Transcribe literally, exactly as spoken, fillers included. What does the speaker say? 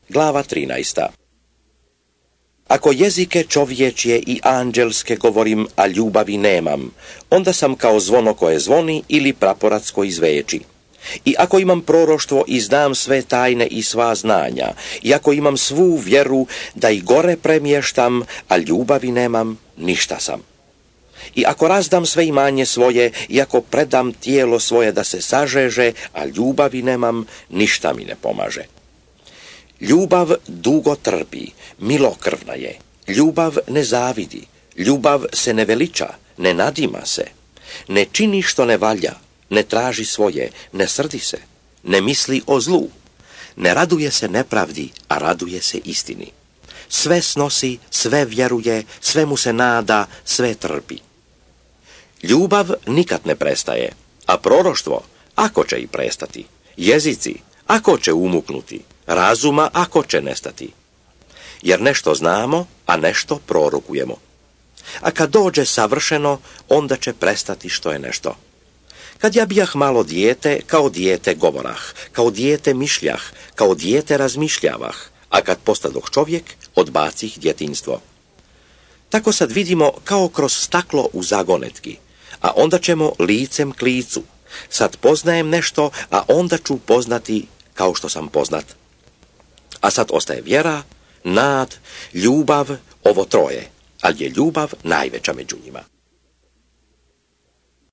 Glava trinaesta. Ako jezike čovječje i anđelske govorim, a ljubavi nemam, onda sam kao zvono koje zvoni ili praporac koji zveči. I ako imam proroštvo i znam sve tajne i sva znanja, i ako imam svu vjeru da i gore premještam, a ljubavi nemam, ništa sam. I ako razdam sve imanje svoje, i ako predam tijelo svoje da se sažeže, a ljubavi nemam, ništa mi ne pomaže. Ljubav dugo trpi, milokrvna je. Ljubav ne zavidi. Ljubav se ne veliča, ne nadima se. Ne čini što ne valja, ne traži svoje, ne srdi se, ne misli o zlu. Ne raduje se nepravdi, a raduje se istini. Sve snosi, sve vjeruje, sve mu se nada, sve trpi. Ljubav nikad ne prestaje, a proroštvo, ako će i prestati. Jezici, ako će umuknuti. Razuma, ako će nestati. Jer nešto znamo, a nešto prorokujemo. A kad dođe savršeno, onda će prestati što je nešto. Kad ja bijah malo dijete, kao dijete govorah, kao dijete mišljah, kao dijete razmišljavah, a kad postadoh čovjek, odbacih djetinjstvo. Tako sad vidimo kao kroz staklo u zagonetki, a onda ćemo licem k licu. Sad poznajem nešto, a onda ću poznati kao što sam poznat. A sad ostaje vjera, nad, ljubav, ovo troje, ali je ljubav najveća među njima.